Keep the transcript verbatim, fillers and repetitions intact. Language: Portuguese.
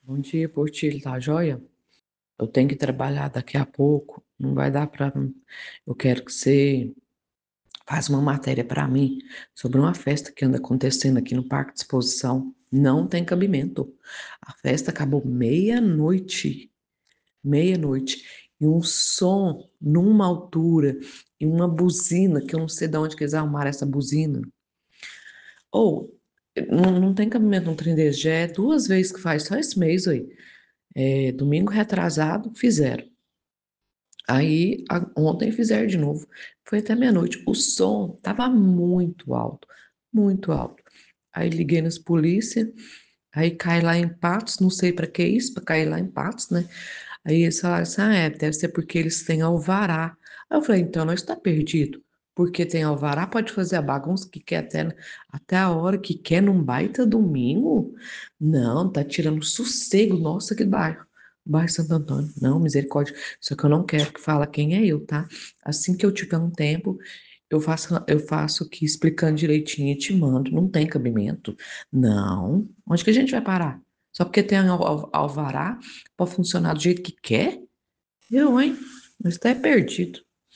Bom dia, Portilho, tá joia? Eu tenho que trabalhar daqui a pouco, não vai dar pra. Eu quero que você faça uma matéria pra mim sobre uma festa que anda acontecendo aqui no Parque de Exposição. Não tem cabimento. A festa acabou meia-noite, meia-noite, e um som numa altura e uma buzina, que eu não sei de onde que eles arrumaram essa buzina. Ou, não, não tem cabimento um trem desse, já é duas vezes que faz, só esse mês aí. É, domingo retrasado, fizeram. Aí, a- ontem fizeram de novo. Foi até meia-noite. O som tava muito alto, muito alto. Aí liguei nas polícia, aí cai lá em Patos, não sei para que isso, para cair lá em Patos, né? Aí eles falaram assim, ah, é, deve ser porque eles têm alvará. Aí eu falei, então nós está perdido. Porque tem alvará, pode fazer a bagunça que quer até, até a hora que quer num baita domingo? Não, tá tirando sossego, nossa, que bairro. Bairro Santo Antônio. Não, misericórdia. Só que eu não quero que fala quem é eu, tá? Assim que eu tiver um tempo, eu faço, eu faço aqui explicando direitinho e te mando. Não tem cabimento. Não. Onde que a gente vai parar? Só porque tem al- al- alvará? Pode funcionar do jeito que quer? Eu, hein? Mas tá é perdido.